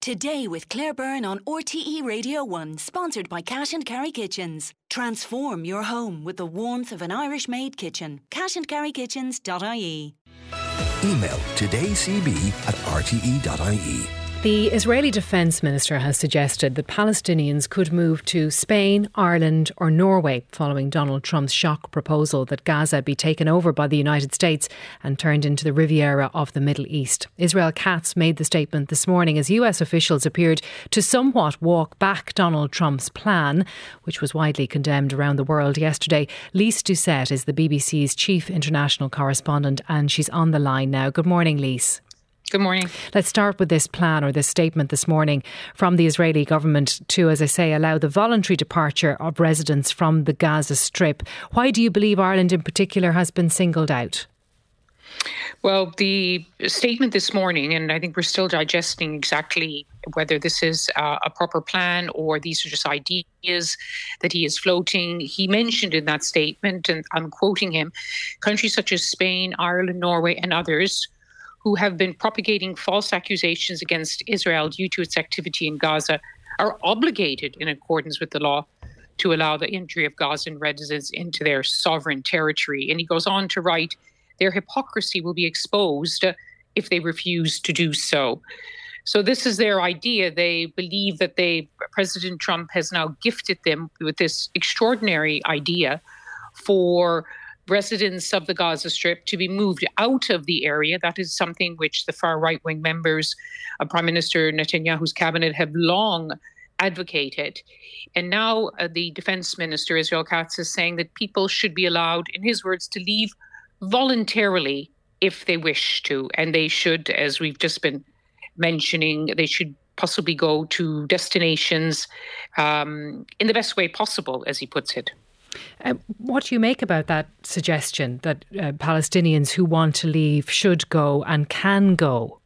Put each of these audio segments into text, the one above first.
Today with Claire Byrne on RTE Radio 1, sponsored by Cash and Carry Kitchens. Transform your home with the warmth of an Irish-made kitchen. cashandcarrykitchens.ie. Email todaycb@rte.ie. The Israeli Defence Minister has suggested that Palestinians could move to Spain, Ireland or Norway following Donald Trump's shock proposal that Gaza be taken over by the United States and turned into the Riviera of the Middle East. Israel Katz made the statement this morning as US officials appeared to somewhat walk back Donald Trump's plan, which was widely condemned around the world yesterday. Lise Doucette is the BBC's chief international correspondent and she's on the line now. Good morning, Lise. Good morning. Let's start with this plan or this statement this morning from the Israeli government to, as I say, allow the voluntary departure of residents from the Gaza Strip. Why do you believe Ireland in particular has been singled out? Well, the statement this morning, and I think we're still digesting exactly whether this is a proper plan or these are just ideas that he is floating. He mentioned in that statement, and I'm quoting him, countries such as Spain, Ireland, Norway and others who have been propagating false accusations against Israel due to its activity in Gaza are obligated in accordance with the law to allow the entry of Gazan residents into their sovereign territory. And he goes on to write, their hypocrisy will be exposed if they refuse to do so. So this is their idea. They believe that President Trump has now gifted them with this extraordinary idea for residents of the Gaza Strip to be moved out of the area. That is something which the far right-wing members of Prime Minister Netanyahu's cabinet have long advocated. And now the Defence Minister, Israel Katz, is saying that people should be allowed, in his words, to leave voluntarily if they wish to. And they should, as we've just been mentioning, they should possibly go to destinations in the best way possible, as he puts it. What do you make about that suggestion that Palestinians who want to leave should go and can go?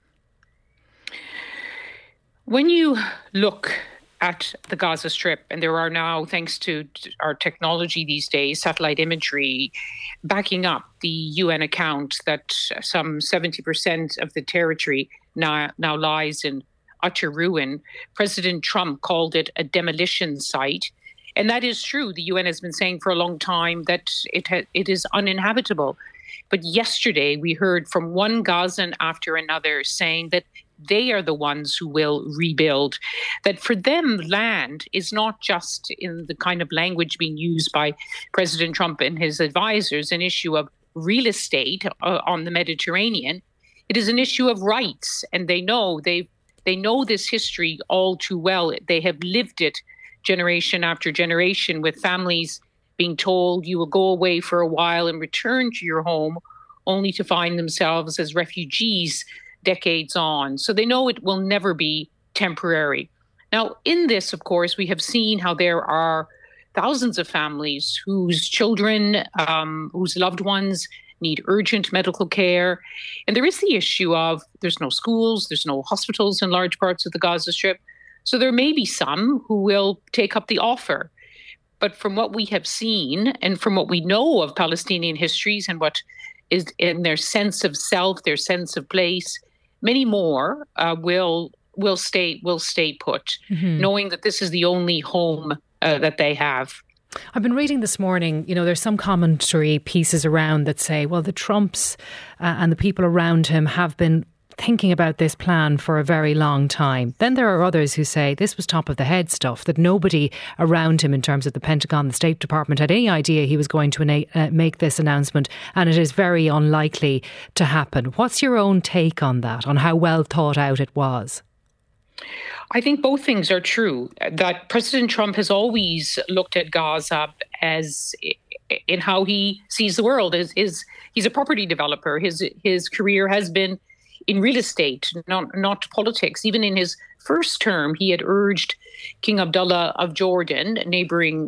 When you look at the Gaza Strip, and there are now, thanks to our technology these days, satellite imagery backing up the UN account that some 70% of the territory now lies in utter ruin. President Trump called it a demolition site. And that is true. The UN has been saying for a long time that it is uninhabitable. But yesterday we heard from one Gazan after another saying that they are the ones who will rebuild, that for them land is not just, in the kind of language being used by President Trump and his advisors, an issue of real estate on the Mediterranean. It is an issue of rights. And they know this history all too well. They have lived it generation after generation, with families being told you will go away for a while and return to your home only to find themselves as refugees decades on. So they know it will never be temporary. Now, in this, of course, we have seen how there are thousands of families whose children, whose loved ones need urgent medical care. And there is the issue of there's no schools, there's no hospitals in large parts of the Gaza Strip. So there may be some who will take up the offer. But from what we have seen and from what we know of Palestinian histories and what is in their sense of self, their sense of place, many more will stay put, knowing that this is the only home that they have. I've been reading this morning, there's some commentary pieces around that say, well, the Trumps and the people around him have been thinking about this plan for a very long time. Then there are others who say this was top of the head stuff, that nobody around him in terms of the Pentagon, the State Department had any idea he was going to make this announcement, and it is very unlikely to happen. What's your own take on that, on how well thought out it was? I think both things are true. That President Trump has always looked at Gaza as, in how he sees the world, he's a property developer. His career has been in real estate, not politics. Even in his first term, he had urged King Abdullah of Jordan, neighboring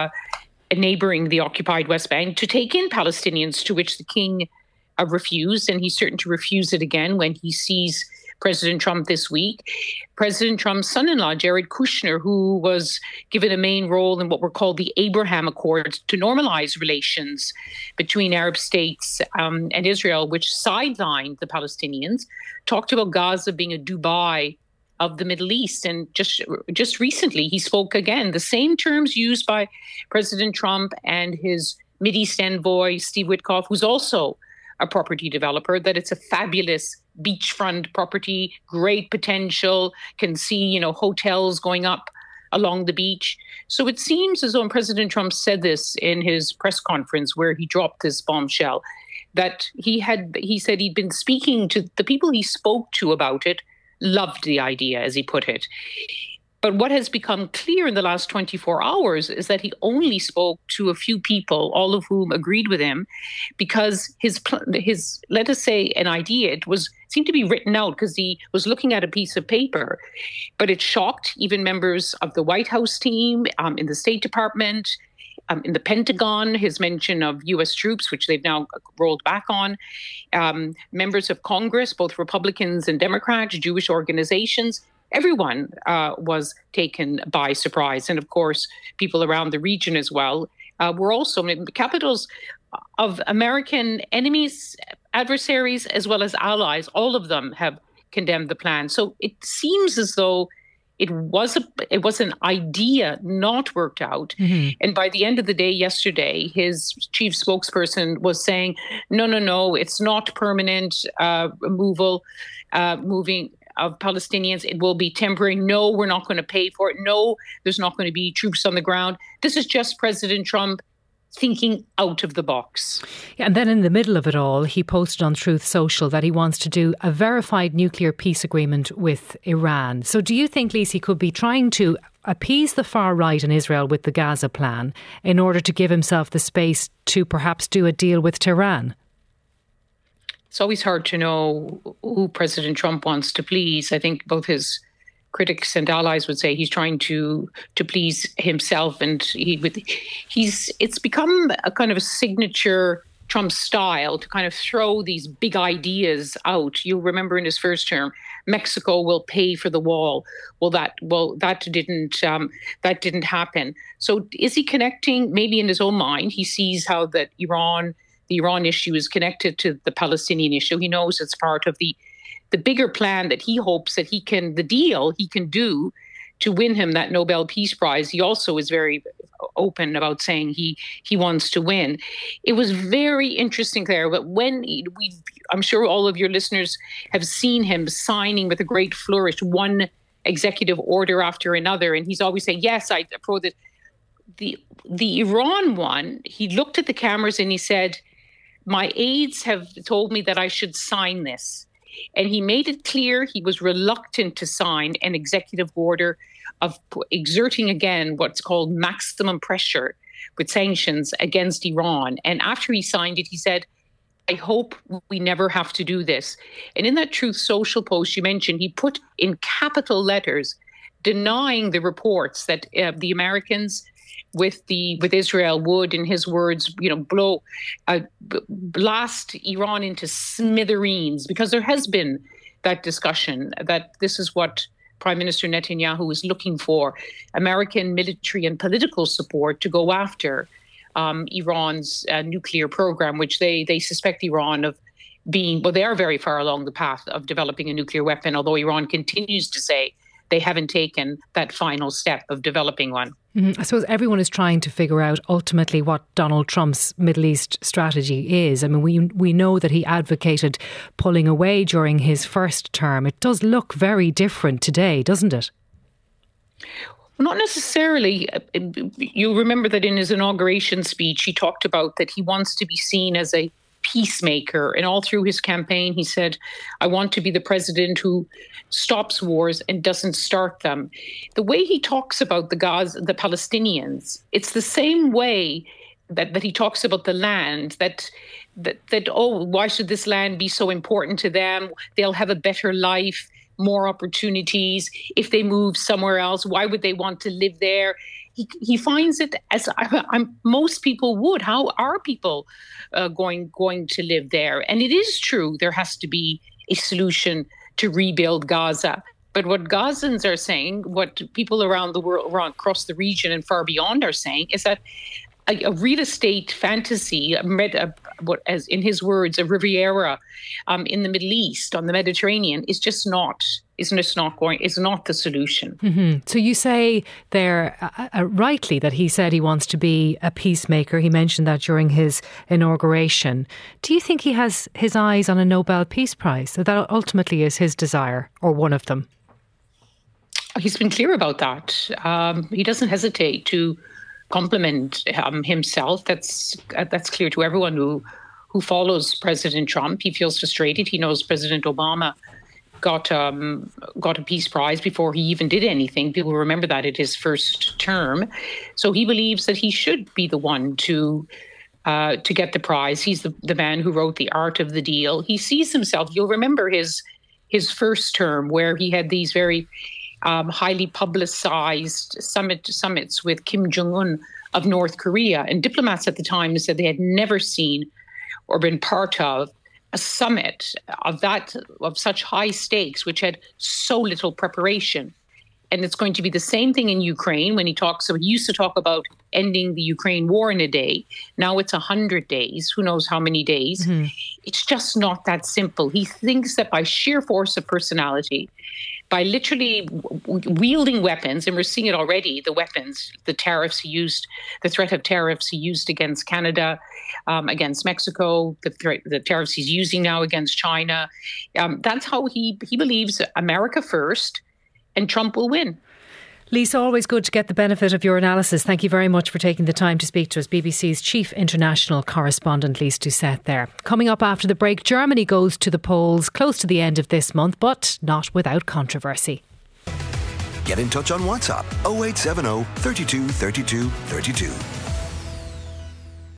the occupied West Bank, to take in Palestinians, to which the king refused, and he's certain to refuse it again when he sees President Trump this week. President Trump's son-in-law, Jared Kushner, who was given a main role in what were called the Abraham Accords to normalize relations between Arab states and Israel, which sidelined the Palestinians, talked about Gaza being a Dubai of the Middle East. And just recently, he spoke again, the same terms used by President Trump and his Mideast envoy, Steve Witkoff, who's also a property developer, that it's a fabulous beachfront property, great potential, can see, hotels going up along the beach. So it seems as though, and President Trump said this in his press conference where he dropped this bombshell, that he said he'd been speaking to the people he spoke to about it, loved the idea, as he put it. But what has become clear in the last 24 hours is that he only spoke to a few people, all of whom agreed with him, because his let us say, an idea, seemed to be written out because he was looking at a piece of paper, but it shocked even members of the White House team, in the State Department, in the Pentagon, his mention of U.S. troops, which they've now rolled back on, members of Congress, both Republicans and Democrats, Jewish organizations. Everyone was taken by surprise. And of course, people around the region as well were also capitals of American enemies, adversaries, as well as allies. All of them have condemned the plan. So it seems as though it was an idea not worked out. Mm-hmm. And by the end of the day yesterday, his chief spokesperson was saying, no, it's not permanent moving of Palestinians. It will be temporary. No, we're not going to pay for it. No, there's not going to be troops on the ground. This is just President Trump thinking out of the box. Yeah, and then in the middle of it all, he posted on Truth Social that he wants to do a verified nuclear peace agreement with Iran. So do you think, Lisa, he could be trying to appease the far right in Israel with the Gaza plan in order to give himself the space to perhaps do a deal with Tehran? It's always hard to know who President Trump wants to please. I think both his critics and allies would say he's trying to please himself, and it's become a kind of a signature Trump style to kind of throw these big ideas out. You'll remember in his first term, Mexico will pay for the wall. That didn't happen. So is he connecting?Maybe in his own mind, he sees how that the Iran issue is connected to the Palestinian issue. He knows it's part of the bigger plan that he hopes that the deal he can do to win him that Nobel Peace Prize. He also is very open about saying he wants to win. It was very interesting there, but I'm sure all of your listeners have seen him signing with a great flourish one executive order after another, and he's always saying, yes, I approve it. The Iran one, he looked at the cameras and he said, my aides have told me that I should sign this. And he made it clear he was reluctant to sign an executive order of exerting again what's called maximum pressure with sanctions against Iran. And after he signed it, he said, I hope we never have to do this. And in that Truth Social post you mentioned, he put in capital letters denying the reports that the Americans with Israel would, in his words, blast Iran into smithereens, because there has been that discussion that this is what Prime Minister Netanyahu is looking for, American military and political support to go after Iran's nuclear program, which they suspect Iran of being, they are very far along the path of developing a nuclear weapon, although Iran continues to say they haven't taken that final step of developing one. I suppose everyone is trying to figure out ultimately what Donald Trump's Middle East strategy is. I mean, we know that he advocated pulling away during his first term. It does look very different today, doesn't it? Well, not necessarily. You remember that in his inauguration speech, he talked about that he wants to be seen as a peacemaker. And all through his campaign, he said, I want to be the president who stops wars and doesn't start them. The way he talks about the Palestinians, it's the same way that he talks about the land, that why should this land be so important to them? They'll have a better life, more opportunities. If they move somewhere else, why would they want to live there? He finds it, as most people would. How are people going to live there? And it is true, there has to be a solution to rebuild Gaza. But what Gazans are saying, what people around the world, across the region and far beyond are saying, is that a real estate fantasy, as in his words, a Riviera in the Middle East, on the Mediterranean, is just not is not the solution. Mm-hmm. So you say there rightly that he said he wants to be a peacemaker. He mentioned that during his inauguration. Do you think he has his eyes on a Nobel Peace Prize? That ultimately is his desire, or one of them? He's been clear about that. He doesn't hesitate to compliment himself. That's clear to everyone who follows President Trump. He feels frustrated. He knows President Obama got a peace prize before he even did anything. People remember that at his first term. So he believes that he should be the one to get the prize. He's the man who wrote The Art of the Deal. He sees himself. You'll remember his first term, where he had these very highly publicized summits with Kim Jong-un of North Korea. And diplomats at the time said they had never seen or been part of a summit of such high stakes, which had so little preparation. And it's going to be the same thing in Ukraine when he talks. So he used to talk about ending the Ukraine war in a day. Now it's 100 days. Who knows how many days? Mm-hmm. It's just not that simple. He thinks that by sheer force of personality, by literally wielding weapons, and we're seeing it already, the weapons, the tariffs he used, the threat of tariffs he used against Canada, against Mexico, the tariffs he's using now against China. That's how he believes America first, and Trump will win. Lisa, always good to get the benefit of your analysis. Thank you very much for taking the time to speak to us. BBC's chief international correspondent, Lisa Doucette there. Coming up after the break, Germany goes to the polls close to the end of this month, but not without controversy. Get in touch on WhatsApp 0870 32 32 32.